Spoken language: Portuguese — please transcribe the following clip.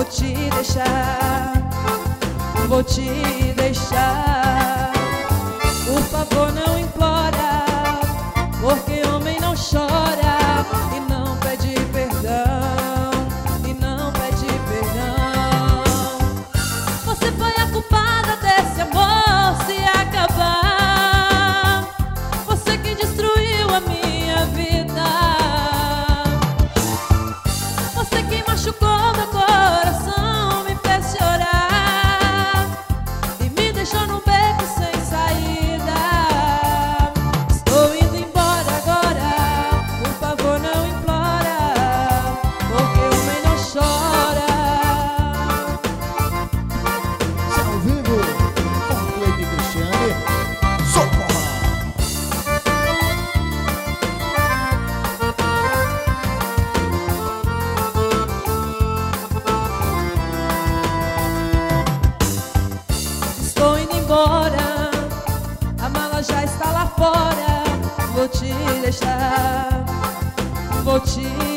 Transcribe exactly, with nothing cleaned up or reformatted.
vou te deixar, vou te deixar. Por favor, não implora, porque homem não chora e não pede perdão, e não pede perdão. Você foi a culpada desse amor se acabar. Você que destruiu a minha vida. Você que machucou meu coração, me fez chorar e me deixou num beco sem saída. Estou indo embora agora, por favor não implora, porque o homem não chora. Ao vivo, com Cleide Cristiane, socorro! Estou indo embora, a mala já está lá fora. Vou te deixar, vou te